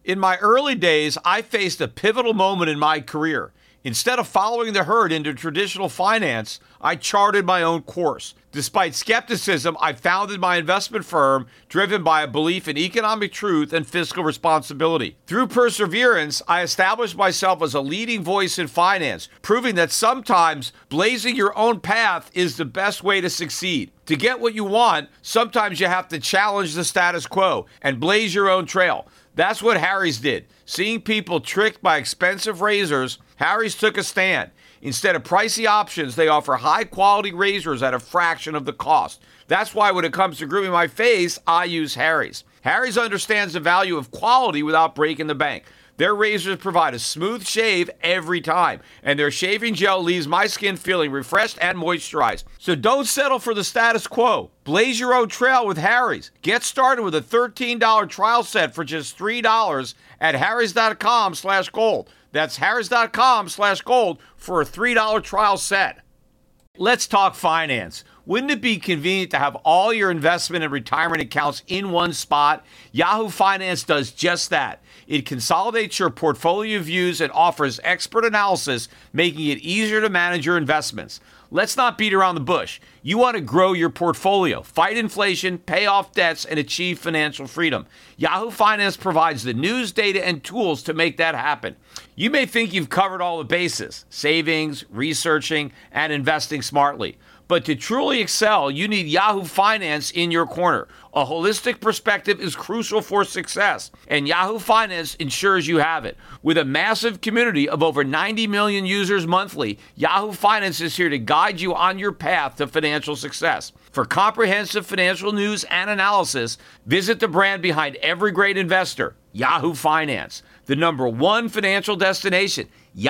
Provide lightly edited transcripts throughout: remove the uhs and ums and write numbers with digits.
In my early days, I faced a pivotal moment in my career. Instead of following the herd into traditional finance, I charted my own course. Despite skepticism, I founded my investment firm driven by a belief in economic truth and fiscal responsibility. Through perseverance, I established myself as a leading voice in finance, proving that sometimes blazing your own path is the best way to succeed. To get what you want, sometimes you have to challenge the status quo and blaze your own trail. That's what Harry's did. Seeing people tricked by expensive razors, Harry's took a stand. Instead of pricey options, they offer high-quality razors at a fraction of the cost. That's why when it comes to grooming my face, I use Harry's. Harry's understands the value of quality without breaking the bank. Their razors provide a smooth shave every time, and their shaving gel leaves my skin feeling refreshed and moisturized. So don't settle for the status quo. Blaze your own trail with Harry's. Get started with a $13 trial set for just $3 at harrys.com/gold. That's harrys.com/gold for a $3 trial set. Let's talk finance. Wouldn't it be convenient to have all your investment and retirement accounts in one spot? Yahoo Finance does just that. It consolidates your portfolio views and offers expert analysis, making it easier to manage your investments. Let's not beat around the bush. You want to grow your portfolio, fight inflation, pay off debts, and achieve financial freedom. Yahoo Finance provides the news, data, and tools to make that happen. You may think you've covered all the bases: savings, researching, and investing smartly. But to truly excel, you need Yahoo Finance in your corner. A holistic perspective is crucial for success, and Yahoo Finance ensures you have it. With a massive community of over 90 million users monthly, Yahoo Finance is here to guide you on your path to financial success. For comprehensive financial news and analysis, visit the brand behind every great investor, Yahoo Finance, the #1 financial destination,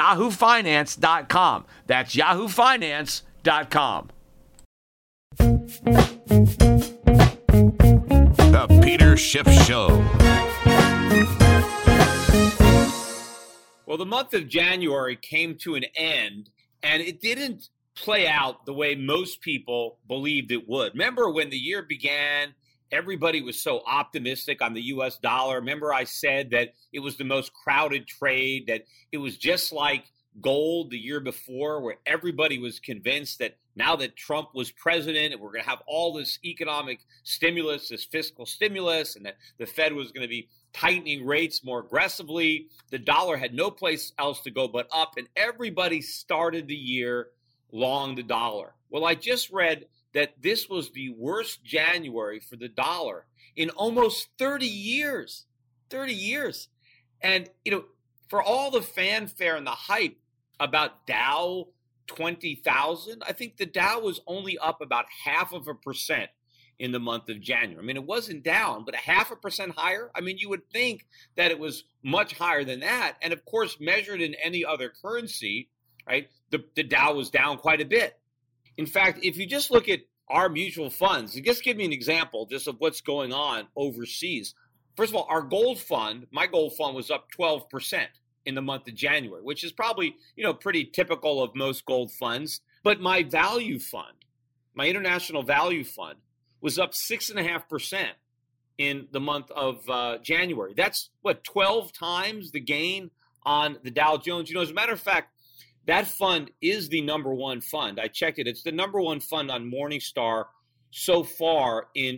yahoofinance.com. That's yahoofinance.com. The Peter Schiff Show. Well, the month of January came to an end, and it didn't play out the way most people believed it would. Remember when the year began, everybody was so optimistic on the U.S. dollar. Remember I said that it was the most crowded trade, that it was just like gold the year before, where everybody was convinced that now that Trump was president and we're going to have all this economic stimulus, this fiscal stimulus, and that the Fed was going to be tightening rates more aggressively. The dollar had no place else to go but up, and everybody started the year long the dollar. Well, I just read that this was the worst January for the dollar in almost 30 years. 30 years. And, for all the fanfare and the hype about Dow 20,000, I think the Dow was only up about 0.5% in the month of January. I mean, it wasn't down, but 0.5% higher. I mean, you would think that it was much higher than that. And of course, measured in any other currency, right, the Dow was down quite a bit. In fact, if you just look at our mutual funds, just give me an example just of what's going on overseas. First of all, our gold fund, my gold fund was up 12% in the month of January, which is probably, pretty typical of most gold funds. But my value fund, my international value fund, was up 6.5% in the month of January. That's 12 times the gain on the Dow Jones. As a matter of fact, that fund is the #1 fund. I checked it. It's the #1 fund on Morningstar so far in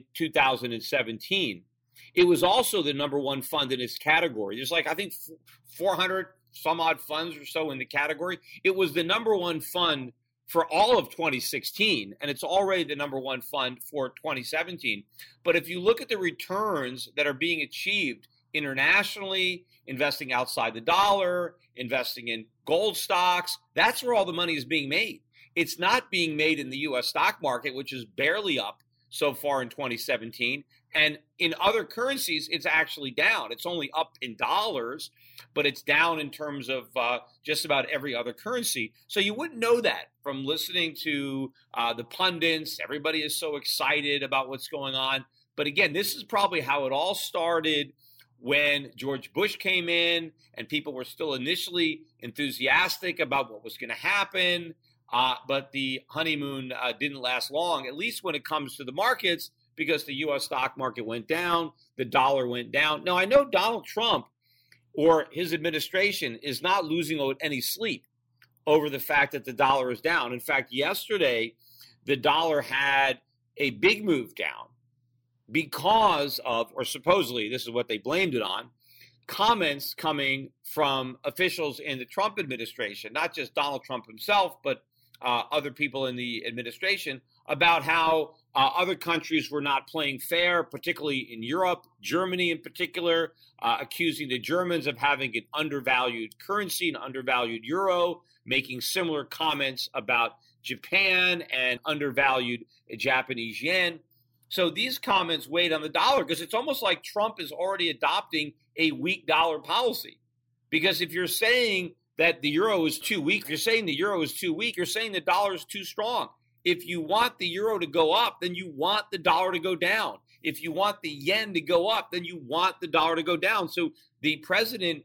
2017. It was also the #1 fund in its category. There's I think 400 some odd funds or so in the category. It was the #1 fund for all of 2016, and it's already the #1 fund for 2017. But if you look at the returns that are being achieved internationally, investing outside the dollar, investing in gold stocks, that's where all the money is being made. It's not being made in the U.S. stock market, which is barely up so far in 2017. And in other currencies, it's actually down. It's only up in dollars, but it's down in terms of just about every other currency. So you wouldn't know that from listening to the pundits. Everybody is so excited about what's going on. But again, this is probably how it all started when George Bush came in and people were still initially enthusiastic about what was going to happen. But the honeymoon didn't last long, at least when it comes to the markets, because the U.S. stock market went down, the dollar went down. Now, I know Donald Trump or his administration is not losing any sleep over the fact that the dollar is down. In fact, yesterday, the dollar had a big move down because of, or supposedly, this is what they blamed it on, comments coming from officials in the Trump administration, not just Donald Trump himself, but other people in the administration, about how other countries were not playing fair, particularly in Europe, Germany in particular, accusing the Germans of having an undervalued currency, an undervalued euro, making similar comments about Japan and undervalued Japanese yen. So these comments weighed on the dollar because it's almost like Trump is already adopting a weak dollar policy. Because if you're saying that the euro is too weak, if you're saying the euro is too weak, you're saying the dollar is too strong. If you want the euro to go up, then you want the dollar to go down. If you want the yen to go up, then you want the dollar to go down. So the president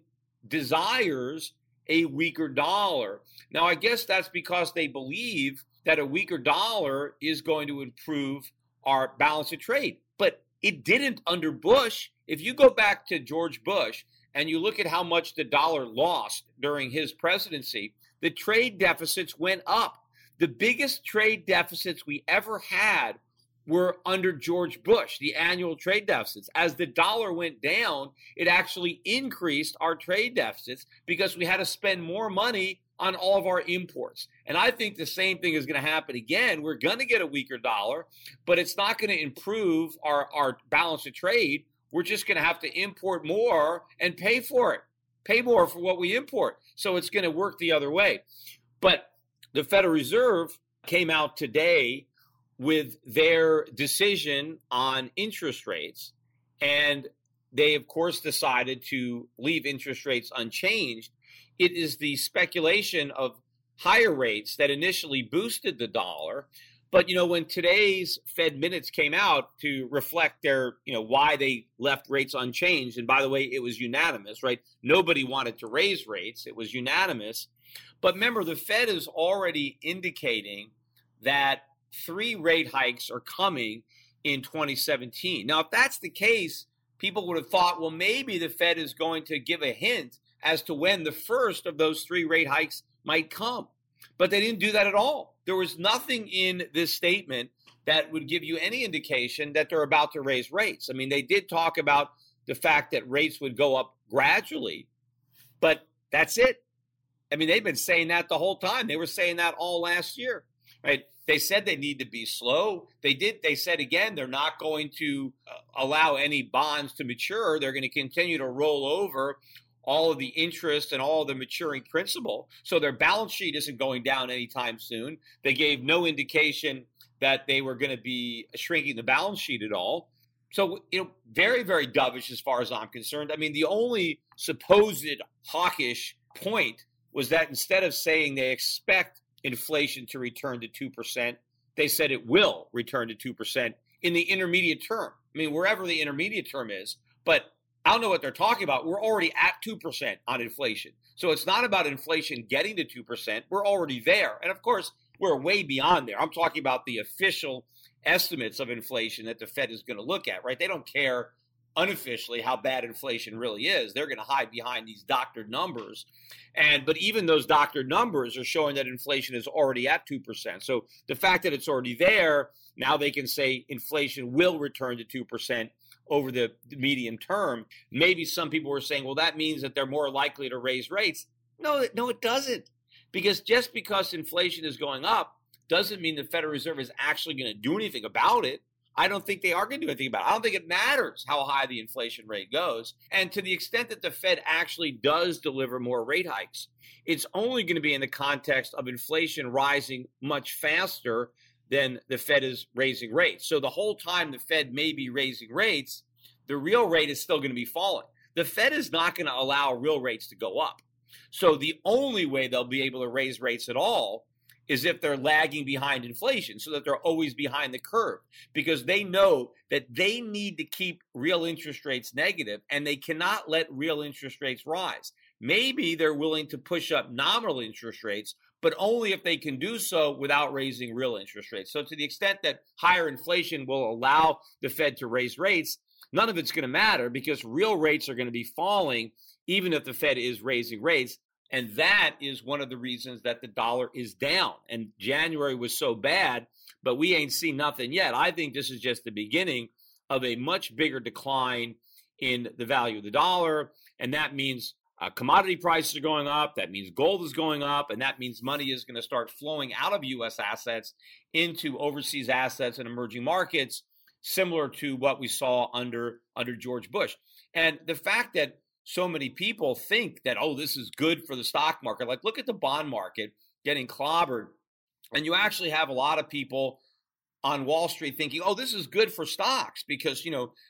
desires a weaker dollar. Now, I guess that's because they believe that a weaker dollar is going to improve our balance of trade. But it didn't under Bush. If you go back to George Bush and you look at how much the dollar lost during his presidency, the trade deficits went up. The biggest trade deficits we ever had were under George Bush, the annual trade deficits. As the dollar went down, it actually increased our trade deficits because we had to spend more money on all of our imports. And I think the same thing is going to happen again. We're going to get a weaker dollar, but it's not going to improve our balance of trade. We're just going to have to import more and pay for it, pay more for what we import. So it's going to work the other way. But the Federal Reserve came out today with their decision on interest rates. And they, of course, decided to leave interest rates unchanged. It is the speculation of higher rates that initially boosted the dollar. But, when today's Fed minutes came out to reflect their, why they left rates unchanged. And by the way, it was unanimous, right? Nobody wanted to raise rates. It was unanimous. But remember, the Fed is already indicating that 3 rate hikes are coming in 2017. Now, if that's the case, people would have thought, well, maybe the Fed is going to give a hint as to when the first of those 3 rate hikes might come. But they didn't do that at all. There was nothing in this statement that would give you any indication that they're about to raise rates. I mean, they did talk about the fact that rates would go up gradually, but that's it. I mean, they've been saying that the whole time. They were saying that all last year, right? They said they need to be slow. They said, again, they're not going to allow any bonds to mature. They're going to continue to roll over all of the interest and all of the maturing principal. So their balance sheet isn't going down anytime soon. They gave no indication that they were going to be shrinking the balance sheet at all. So, very, very dovish as far as I'm concerned. I mean, the only supposed hawkish point was that instead of saying they expect inflation to return to 2%, they said it will return to 2% in the intermediate term. I mean, wherever the intermediate term is. But I don't know what they're talking about. We're already at 2% on inflation. So it's not about inflation getting to 2%. We're already there. And of course, we're way beyond there. I'm talking about the official estimates of inflation that the Fed is going to look at, right? They don't care unofficially how bad inflation really is. They're going to hide behind these doctored numbers. But even those doctored numbers are showing that inflation is already at 2%. So the fact that it's already there, now they can say inflation will return to 2% over the medium term. Maybe some people were saying, well, that means that they're more likely to raise rates. No, it doesn't. Because just because inflation is going up doesn't mean the Federal Reserve is actually going to do anything about it. I don't think they are going to do anything about it. I don't think it matters how high the inflation rate goes. And to the extent that the Fed actually does deliver more rate hikes, it's only going to be in the context of inflation rising much faster than the Fed is raising rates. So the whole time the Fed may be raising rates, the real rate is still going to be falling. The Fed is not going to allow real rates to go up. So the only way they'll be able to raise rates at all is if they're lagging behind inflation, so that they're always behind the curve, because they know that they need to keep real interest rates negative and they cannot let real interest rates rise. Maybe they're willing to push up nominal interest rates, but only if they can do so without raising real interest rates. So to the extent that higher inflation will allow the Fed to raise rates, none of it's going to matter because real rates are going to be falling even if the Fed is raising rates. And that is one of the reasons that the dollar is down. And January was so bad, but we ain't seen nothing yet. I think this is just the beginning of a much bigger decline in the value of the dollar. And that means commodity prices are going up. That means gold is going up. And that means money is going to start flowing out of U.S. assets into overseas assets and emerging markets, similar to what we saw under George Bush. And the fact that so many people think that, oh, this is good for the stock market. Like, look at the bond market getting clobbered. And you actually have a lot of people on Wall Street thinking, oh, this is good for stocks because,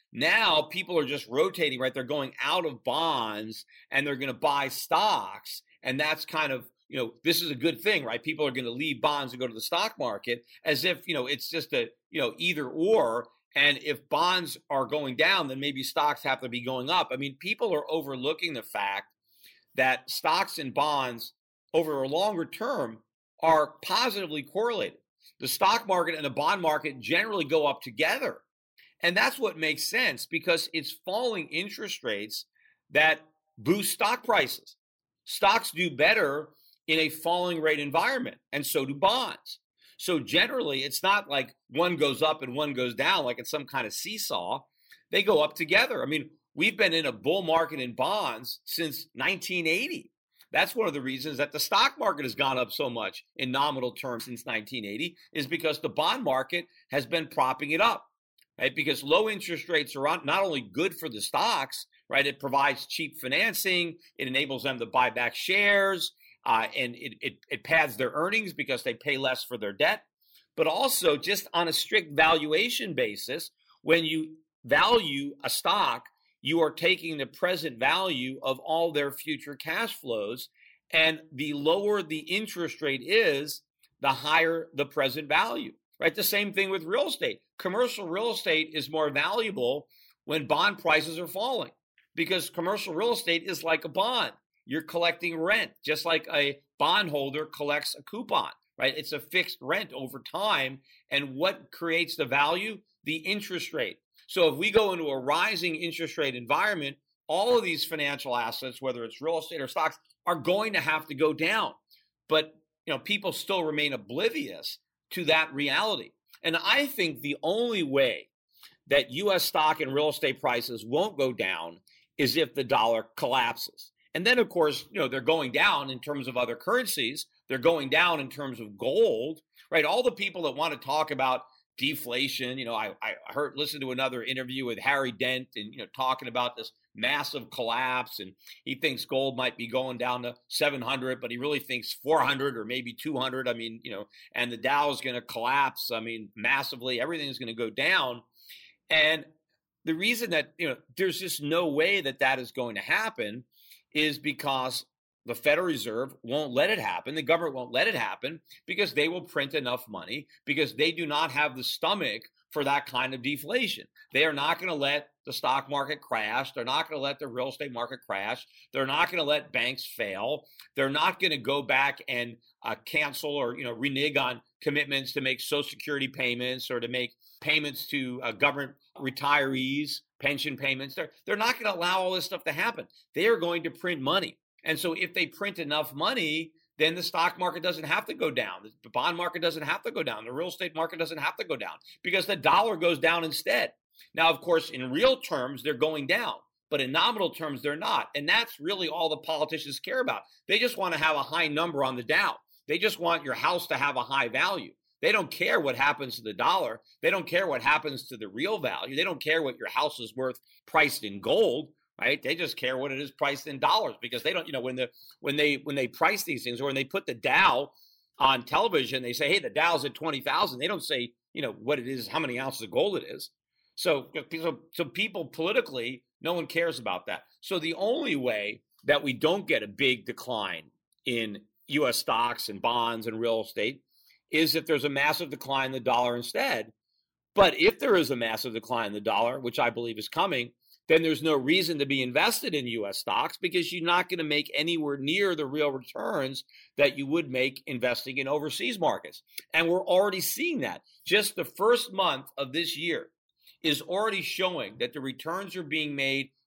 now people are just rotating, right? They're going out of bonds and they're going to buy stocks. And that's kind of, this is a good thing, right? People are going to leave bonds and go to the stock market as if, it's just a, either or. And if bonds are going down, then maybe stocks have to be going up. I mean, people are overlooking the fact that stocks and bonds over a longer term are positively correlated. The stock market and the bond market generally go up together. And that's what makes sense because it's falling interest rates that boost stock prices. Stocks do better in a falling rate environment, and so do bonds. So generally, it's not like one goes up and one goes down like it's some kind of seesaw. They go up together. I mean, we've been in a bull market in bonds since 1980. That's one of the reasons that the stock market has gone up so much in nominal terms since 1980 is because the bond market has been propping it up, right? Because low interest rates are not only good for the stocks, right? It provides cheap financing. It enables them to buy back shares. And it pads their earnings because they pay less for their debt. But also just on a strict valuation basis, when you value a stock, you are taking the present value of all their future cash flows. And the lower the interest rate is, the higher the present value, right? The same thing with real estate. Commercial real estate is more valuable when bond prices are falling because commercial real estate is like a bond. You're collecting rent, just like a bondholder collects a coupon, right? It's a fixed rent over time. And what creates the value? The interest rate. So if we go into a rising interest rate environment, all of these financial assets, whether it's real estate or stocks, are going to have to go down. But people still remain oblivious to that reality. And I think the only way that U.S. stock and real estate prices won't go down is if the dollar collapses. And then, of course, they're going down in terms of other currencies. They're going down in terms of gold, right? All the people that want to talk about deflation, I listened to another interview with Harry Dent and, talking about this massive collapse. And he thinks gold might be going down to 700, but he really thinks 400 or maybe 200. I mean, and the Dow is going to collapse. I mean, massively. Everything is going to go down. And the reason that, there's just no way that is going to happen is because the Federal Reserve won't let it happen. The government won't let it happen because they will print enough money because they do not have the stomach for that kind of deflation. They are not going to let the stock market crash. They're not going to let the real estate market crash. They're not going to let banks fail. They're not going to go back and cancel or renege on commitments to make Social Security payments or to make payments to government retirees, pension payments. They're not going to allow all this stuff to happen. They are going to print money. And so if they print enough money, then the stock market doesn't have to go down. The bond market doesn't have to go down. The real estate market doesn't have to go down because the dollar goes down instead. Now, of course, in real terms, they're going down, but in nominal terms, they're not. And that's really all the politicians care about. They just want to have a high number on the Dow. They just want your house to have a high value. They don't care what happens to the dollar. They don't care what happens to the real value. They don't care what your house is worth priced in gold, right? They just care what it is priced in dollars because they don't, when they price these things or when they put the Dow on television, they say, hey, the Dow's at 20,000. They don't say, what it is, how many ounces of gold it is. So people politically, no one cares about that. So the only way that we don't get a big decline in U.S. stocks and bonds and real estate is if there's a massive decline in the dollar instead. But if there is a massive decline in the dollar, which I believe is coming, then there's no reason to be invested in U.S. stocks because you're not going to make anywhere near the real returns that you would make investing in overseas markets. And we're already seeing that. Just the first month of this year is already showing that the returns are being made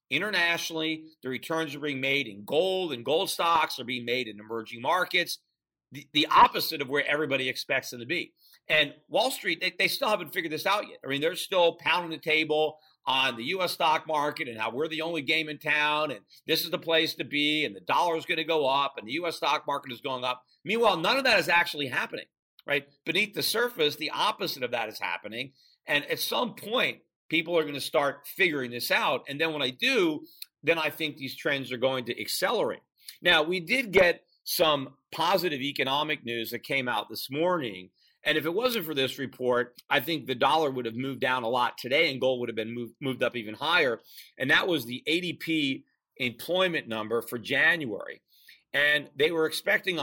Internationally, the returns are being made in gold, and gold stocks are being made in emerging markets, the opposite of where everybody expects them to be. And Wall Street, they still haven't figured this out yet. I mean, they're still pounding the table on the U.S. stock market and how we're the only game in town, and this is the place to be, and the dollar is going to go up, and the U.S. stock market is going up. Meanwhile, none of that is actually happening, right? Beneath the surface, the opposite of that is happening. And at some point, people are going to start figuring this out. And then when I do, then I think these trends are going to accelerate. Now, we did get some positive economic news that came out this morning. And if it wasn't for this report, I think the dollar would have moved down a lot today and gold would have been moved up even higher. And that was the ADP employment number for January. And they were expecting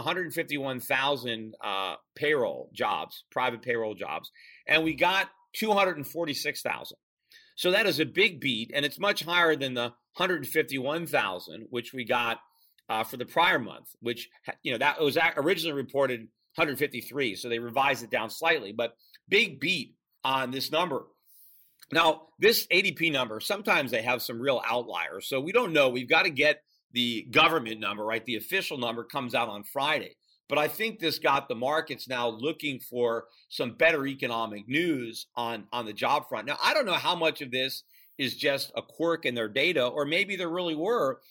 151,000 payroll jobs, private payroll jobs. And we got 246,000. So that is a big beat. And it's much higher than the 151,000, which we got for the prior month, which, that was originally reported 153. So they revised it down slightly, but big beat on this number. Now, this ADP number, sometimes they have some real outliers. So we don't know. We've got to get the government number, right? The official number comes out on Friday. But I think this got the markets now looking for some better economic news on the job front. Now, I don't know how much of this is just a quirk in their data, or maybe there really were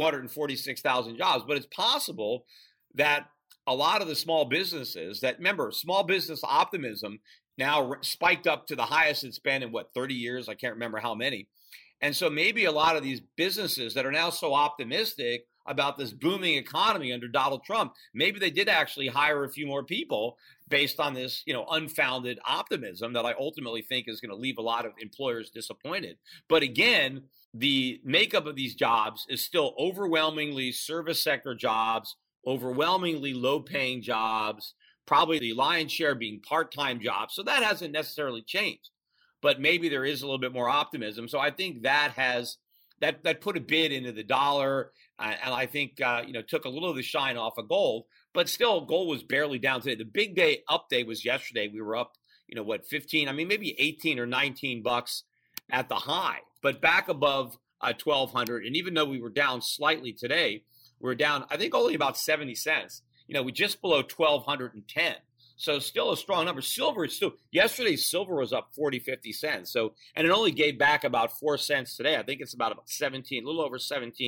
246,000 jobs. But it's possible that a lot of the small businesses that, remember, small business optimism now spiked up to the highest it's been in, 30 years? I can't remember how many. And so maybe a lot of these businesses that are now so optimistic about this booming economy under Donald Trump, maybe they did actually hire a few more people based on this, unfounded optimism that I ultimately think is going to leave a lot of employers disappointed. But again, the makeup of these jobs is still overwhelmingly service sector jobs, overwhelmingly low-paying jobs, probably the lion's share being part-time jobs. So that hasn't necessarily changed. But maybe there is a little bit more optimism. So I think that put a bid into the dollar, and I think took a little of the shine off of gold. But still, gold was barely down today. The big day update was yesterday. We were up, 15? Maybe 18 or 19 bucks at the high, but back above 1,200. And even though we were down slightly today, we're down, I think, only about 70 cents. We're just below 1,210. So still a strong number. Silver is still, yesterday silver was up 40, 50 cents. So, and it only gave back about 4 cents today. I think it's about 17, a little over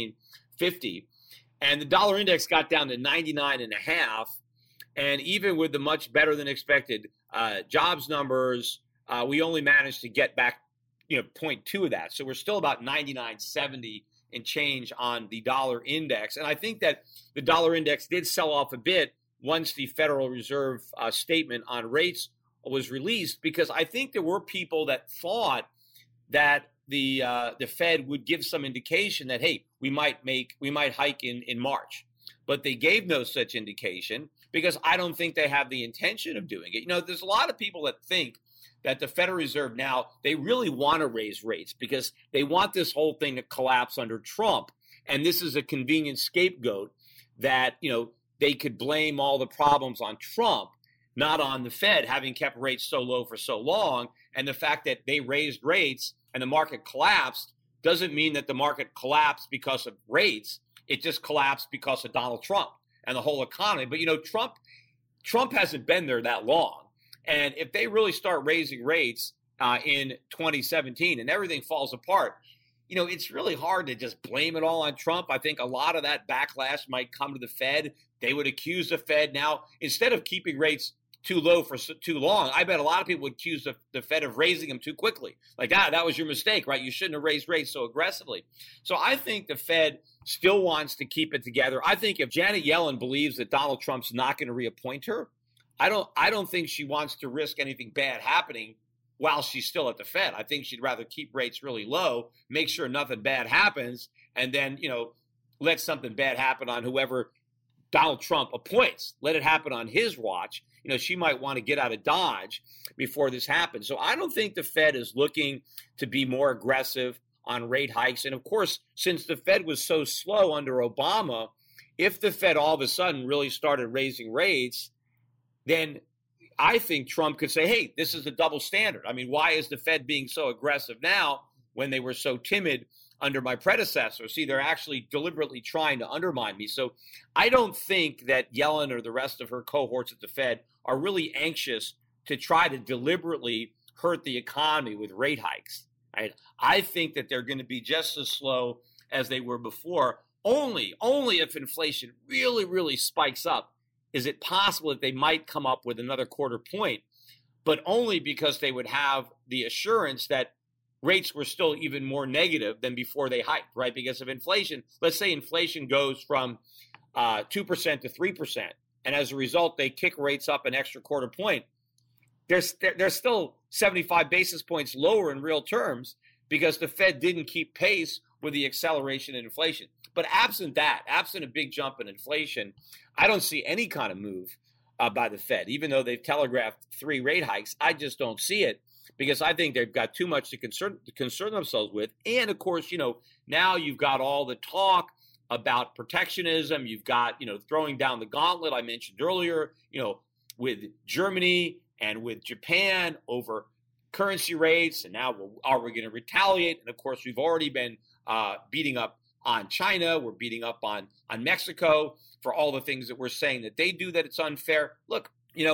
17.50. And the dollar index got down to 99.5. And even with the much better than expected jobs numbers, we only managed to get back, 0.2 of that. So we're still about 99.70 and change on the dollar index. And I think that the dollar index did sell off a bit once the Federal Reserve statement on rates was released, because I think there were people that thought that the Fed would give some indication that, hey, we might hike in March. But they gave no such indication, because I don't think they have the intention of doing it. There's a lot of people that think that the Federal Reserve now, they really want to raise rates because they want this whole thing to collapse under Trump. And this is a convenient scapegoat that, they could blame all the problems on Trump, not on the Fed having kept rates so low for so long. And the fact that they raised rates and the market collapsed doesn't mean that the market collapsed because of rates. It just collapsed because of Donald Trump and the whole economy. But, Trump hasn't been there that long. And if they really start raising rates in 2017 and everything falls apart, it's really hard to just blame it all on Trump. I think a lot of that backlash might come to the Fed. They would accuse the Fed now, instead of keeping rates too low for too long, I bet a lot of people would accuse the Fed of raising them too quickly. Like, that was your mistake, right? You shouldn't have raised rates so aggressively. So I think the Fed still wants to keep it together. I think if Janet Yellen believes that Donald Trump's not going to reappoint her, I don't think she wants to risk anything bad happening while she's still at the Fed. I think she'd rather keep rates really low, make sure nothing bad happens, and then, let something bad happen on whoever Donald Trump appoints. Let it happen on his watch. She might want to get out of Dodge before this happens. So I don't think the Fed is looking to be more aggressive on rate hikes. And of course, since the Fed was so slow under Obama, if the Fed all of a sudden really started raising rates, then I think Trump could say, hey, this is a double standard. I mean, why is the Fed being so aggressive now when they were so timid under my predecessor. See, they're actually deliberately trying to undermine me. So I don't think that Yellen or the rest of her cohorts at the Fed are really anxious to try to deliberately hurt the economy with rate hikes. Right? I think that they're going to be just as slow as they were before. Only if inflation really, really spikes up is it possible that they might come up with another quarter point, but only because they would have the assurance that rates were still even more negative than before they hiked, right? Because of inflation, let's say inflation goes from 2% to 3%, and as a result, they kick rates up an extra quarter point. They're still 75 basis points lower in real terms because the Fed didn't keep pace with the acceleration in inflation. But absent a big jump in inflation, I don't see any kind of move by the Fed. Even though they've telegraphed 3 rate hikes, I just don't see it because I think they've got too much to concern themselves with. And of course, now you've got all the talk about protectionism. You've got, throwing down the gauntlet I mentioned earlier, with Germany and with Japan over currency rates. And now are we going to retaliate? And of course, we've already been beating up on China. We're beating up on Mexico for all the things that we're saying that they do, that it's unfair. Look,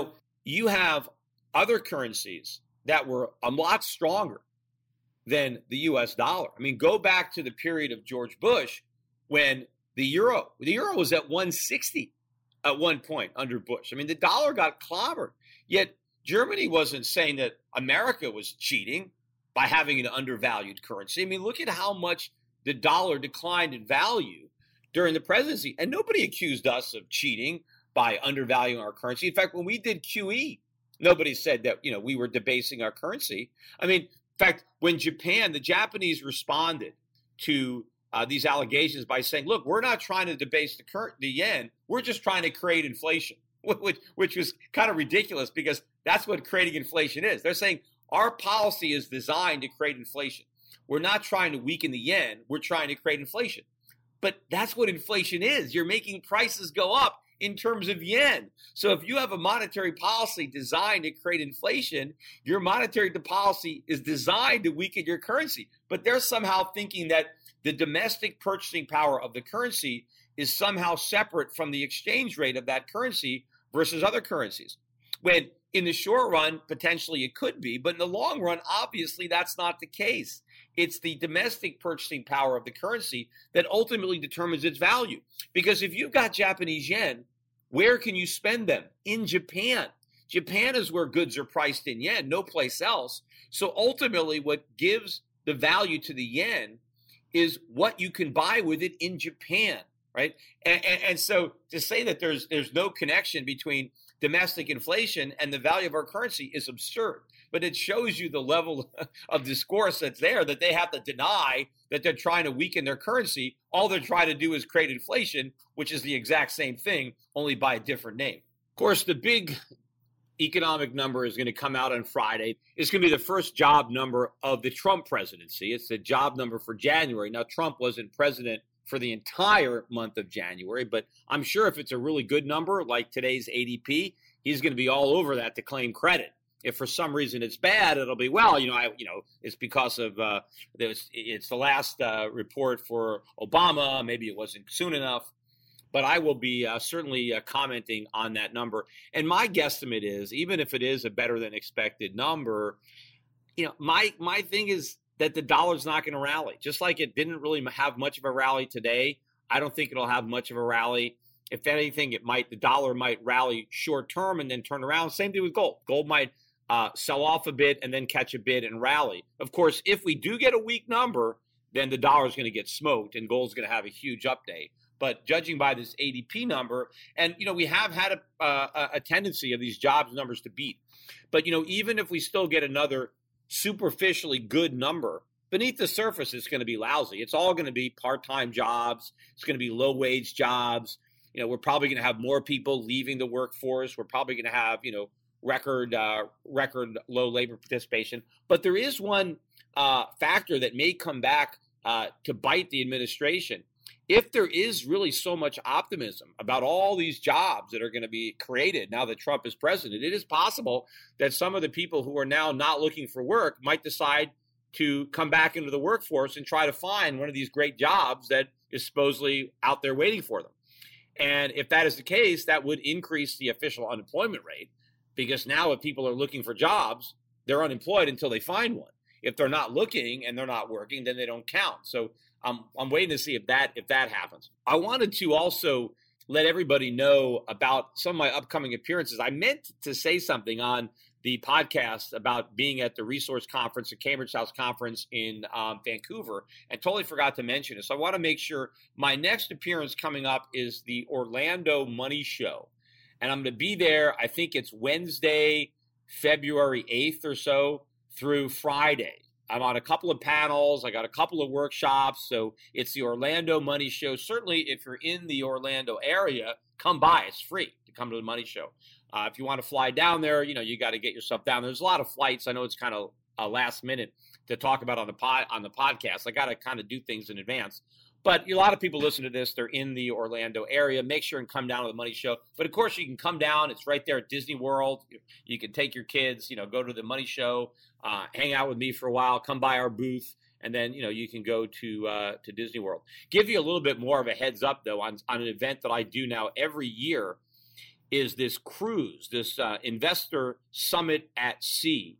you have other currencies that were a lot stronger than the U.S. dollar. I mean, go back to the period of George Bush when the euro was at 160 at one point under Bush. I mean, the dollar got clobbered. Yet Germany wasn't saying that America was cheating by having an undervalued currency. I mean, look at how much the dollar declined in value during the presidency. And nobody accused us of cheating by undervaluing our currency. In fact, when we did QE, nobody said that, we were debasing our currency. I mean, in fact, when the Japanese responded to these allegations by saying, look, we're not trying to debase the yen. We're just trying to create inflation, which was kind of ridiculous because that's what creating inflation is. They're saying our policy is designed to create inflation. We're not trying to weaken the yen. We're trying to create inflation. But that's what inflation is. You're making prices go up in terms of yen. So if you have a monetary policy designed to create inflation, your monetary policy is designed to weaken your currency. But they're somehow thinking that the domestic purchasing power of the currency is somehow separate from the exchange rate of that currency versus other currencies. When in the short run, potentially it could be, but in the long run, obviously that's not the case. It's the domestic purchasing power of the currency that ultimately determines its value. Because if you've got Japanese yen, where can you spend them? In Japan. Japan is where goods are priced in yen, no place else. So ultimately, what gives the value to the yen is what you can buy with it in Japan, right? And so to say that there's no connection between domestic inflation and the value of our currency is absurd. But it shows you the level of discourse that's there, that they have to deny that they're trying to weaken their currency. All they're trying to do is create inflation, which is the exact same thing, only by a different name. Of course, the big economic number is going to come out on Friday. It's going to be the first job number of the Trump presidency. It's the job number for January. Now, Trump wasn't president for the entire month of January, but I'm sure if it's a really good number like today's ADP, he's going to be all over that to claim credit. If for some reason it's bad, it'll be, it's because of it's the last report for Obama. Maybe it wasn't soon enough, but I will be certainly commenting on that number. And my guesstimate is, even if it is a better than expected number, my thing is that the dollar's not going to rally. Just like it didn't really have much of a rally today, I don't think it'll have much of a rally. If anything, the dollar might rally short term and then turn around. Same thing with gold. Gold might sell off a bit and then catch a bid and rally. Of course, if we do get a weak number, then the dollar is going to get smoked and gold's going to have a huge update. But judging by this ADP number, and we have had a tendency of these jobs numbers to beat. But even if we still get another superficially good number, beneath the surface it's going to be lousy. It's all going to be part-time jobs. It's going to be low-wage jobs. We're probably going to have more people leaving the workforce. We're probably going to have record low labor participation. But there is one factor that may come back to bite the administration. If there is really so much optimism about all these jobs that are going to be created now that Trump is president, it is possible that some of the people who are now not looking for work might decide to come back into the workforce and try to find one of these great jobs that is supposedly out there waiting for them. And if that is the case, that would increase the official unemployment rate, because now if people are looking for jobs, they're unemployed until they find one. If they're not looking and they're not working, then they don't count. So I'm waiting to see if that happens. I wanted to also let everybody know about some of my upcoming appearances. I meant to say something on the podcast about being at the Resource Conference, the Cambridge House Conference in Vancouver, and totally forgot to mention it. So I want to make sure my next appearance coming up is the Orlando Money Show. And I'm going to be there, I think it's Wednesday, February 8th or so through Friday. I'm on a couple of panels. I got a couple of workshops. So it's the Orlando Money Show. Certainly, if you're in the Orlando area, come by. It's free to come to the Money Show. If you want to fly down there, you got to get yourself down. There's a lot of flights. I know it's kind of a last minute to talk about on the podcast. I got to kind of do things in advance. But a lot of people listen to this. They're in the Orlando area. Make sure and come down to the Money Show. But, of course, you can come down. It's right there at Disney World. You can take your kids, go to the Money Show, hang out with me for a while, come by our booth, and then, you can go to Disney World. Give you a little bit more of a heads up, though, on an event that I do now every year is this cruise, this Investor Summit at Sea.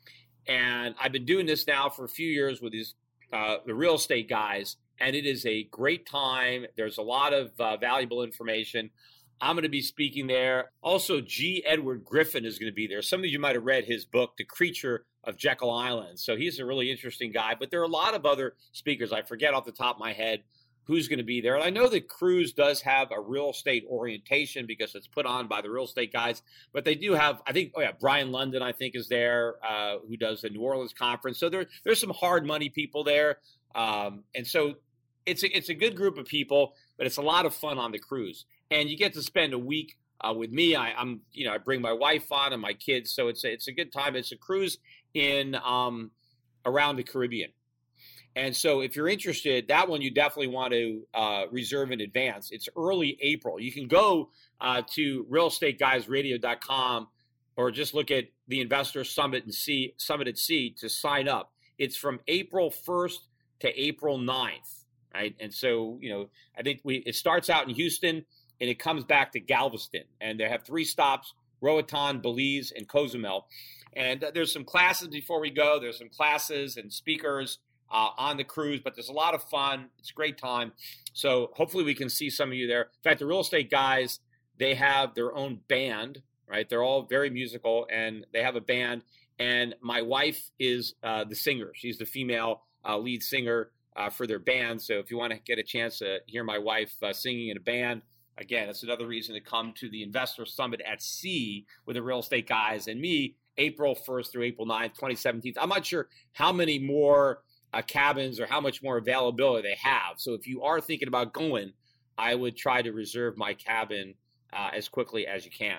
And I've been doing this now for a few years with these the real estate guys. And it is a great time. There's a lot of valuable information. I'm going to be speaking there. Also, G. Edward Griffin is going to be there. Some of you might have read his book, The Creature of Jekyll Island. So he's a really interesting guy. But there are a lot of other speakers. I forget off the top of my head who's going to be there. And I know the cruise does have a real estate orientation because it's put on by the real estate guys. But they do have, Brian London, I think, is there, who does the New Orleans conference. So there's some hard money people there. And so it's a good group of people, but it's a lot of fun on the cruise. And you get to spend a week with me. I bring my wife on and my kids. So it's a good time. It's a cruise in around the Caribbean. And so if you're interested, that one you definitely want to reserve in advance. It's early April. You can go to realestateguysradio.com or just look at the Investor Summit at Sea to sign up. It's from April 1st to April 9th. Right. And so, I think it starts out in Houston and it comes back to Galveston. And they have 3 stops, Roatan, Belize, and Cozumel. And there's some classes before we go. There's some classes and speakers on the cruise, but there's a lot of fun. It's a great time. So hopefully we can see some of you there. In fact, the real estate guys, they have their own band, right? They're all very musical and they have a band. And my wife is the singer. She's the female lead singer for their band. So if you want to get a chance to hear my wife singing in a band, again, it's another reason to come to the Investor Summit at Sea with the real estate guys and me, April 1st through April 9th, 2017. I'm not sure how many more cabins or how much more availability they have. So if you are thinking about going, I would try to reserve my cabin as quickly as you can.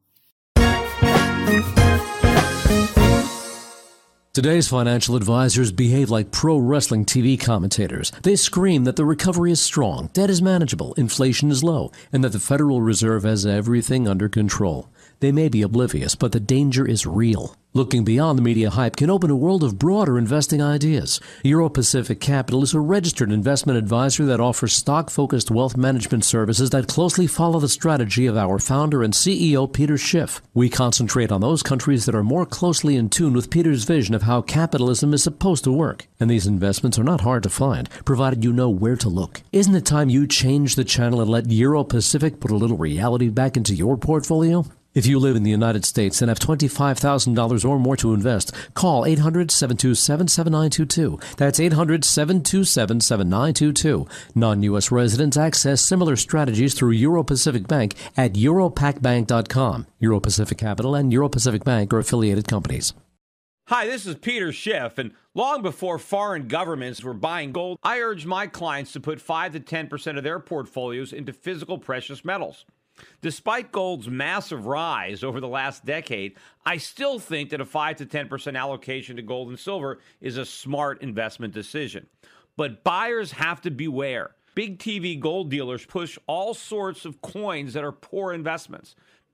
Today's financial advisors behave like pro wrestling TV commentators. They scream that the recovery is strong, debt is manageable, inflation is low, and that the Federal Reserve has everything under control. They may be oblivious, but the danger is real. Looking beyond the media hype can open a world of broader investing ideas. Euro Pacific Capital is a registered investment advisor that offers stock-focused wealth management services that closely follow the strategy of our founder and CEO, Peter Schiff. We concentrate on those countries that are more closely in tune with Peter's vision of how capitalism is supposed to work. And these investments are not hard to find, provided you know where to look. Isn't it time you change the channel and let Euro Pacific put a little reality back into your portfolio? If you live in the United States and have $25,000 or more to invest, call 800-727-7922. That's 800-727-7922. Non-U.S. residents access similar strategies through Euro Pacific Bank at europacbank.com. Euro Pacific Capital and Euro Pacific Bank are affiliated companies. Hi, this is Peter Schiff, and long before foreign governments were buying gold, I urged my clients to put 5 to 10% of their portfolios into physical precious metals. Despite gold's massive rise over the last decade, I still think that a 5 to 10% allocation to gold and silver is a smart investment decision. But buyers have to beware. Big TV gold dealers push all sorts of coins that are poor investments.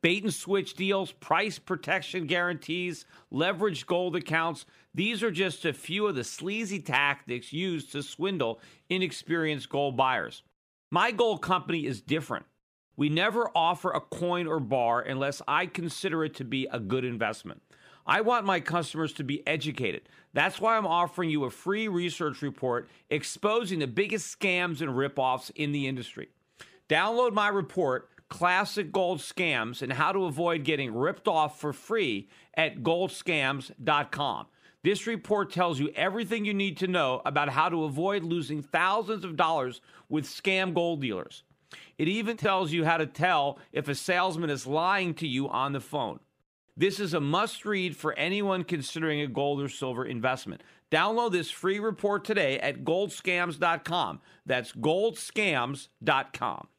Bait and switch deals, price protection guarantees, leveraged gold accounts. These are just a few of the sleazy tactics used to swindle inexperienced gold buyers. My gold company is different. We never offer a coin or bar unless I consider it to be a good investment. I want my customers to be educated. That's why I'm offering you a free research report exposing the biggest scams and ripoffs in the industry. Download my report, Classic Gold Scams and How to Avoid Getting Ripped Off, for free at goldscams.com. This report tells you everything you need to know about how to avoid losing thousands of dollars with scam gold dealers. It even tells you how to tell if a salesman is lying to you on the phone. This is a must-read for anyone considering a gold or silver investment. Download this free report today at goldscams.com. That's goldscams.com.